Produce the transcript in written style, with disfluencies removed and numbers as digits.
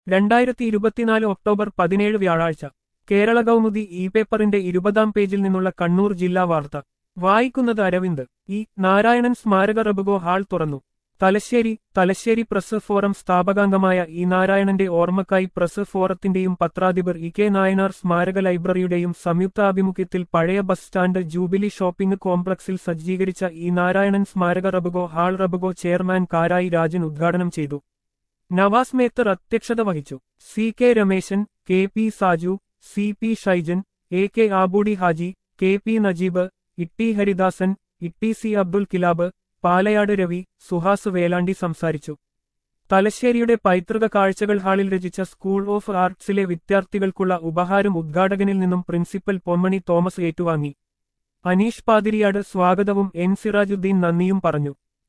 2024 October 17 വ്യാഴാഴ്ച Kerala Kaumudi E പേപ്പറിന്റെ 20-ാം പേജിൽ നിന്നുള്ള കണ്ണൂർ ജില്ലാ വാർത്ത വായിക്കുന്നത് അരവിന്ദ്. നാരായണൻ സ്മാരക റബുഗോ ഹാൾ തുറന്നു. തലശ്ശേരി പ്രസ് ഫോറം സ്ഥാപകാംഗമായ നാരായണന്റെ ഓർമ്മക്കായി പ്രസ് ഫോറത്തിന്റെയും പത്രാധിപർ കെ നായനാർ സ്മാരക ലൈബ്രറിയുടെയും സംയുക്താഭിമുഖ്യത്തിൽ പഴയ ബസ് സ്റ്റാൻഡ് ജൂബിലി ഷോപ്പിംഗ് കോംപ്ലക്സിൽ സജ്ജീകരിച്ച നാരായണൻ സ്മാരക റബുഗോ ഹാൾ റബുഗോ ചെയർമാൻ കാരായി രാജൻ ഉദ്ഘാടനം ചെയ്തു. നവാസ് മേത്തർ അധ്യക്ഷത വഹിച്ചു. K Rameshan, K Saju, P Shaijan, K Aboodi Haji, P Najeeb, Haridasan, C Abdul Kilab, Palayad Ravi, Suhas Velandi സംസാരിച്ചു. തലശ്ശേരിയുടെ പൈതൃക കാഴ്ചകൾ ഹാളിൽ രചിച്ച സ്കൂൾ ഓഫ് ആർട്സിലെ വിദ്യാർത്ഥികൾക്കുള്ള ഉപഹാരം ഉദ്ഘാടകനിൽ നിന്നും പ്രിൻസിപ്പൽ പൊന്മണി തോമസ് ഏറ്റുവാങ്ങി. അനീഷ് പാതിരിയാട് സ്വാഗതവും സിറാജുദ്ദീൻ നന്ദിയും പറഞ്ഞു.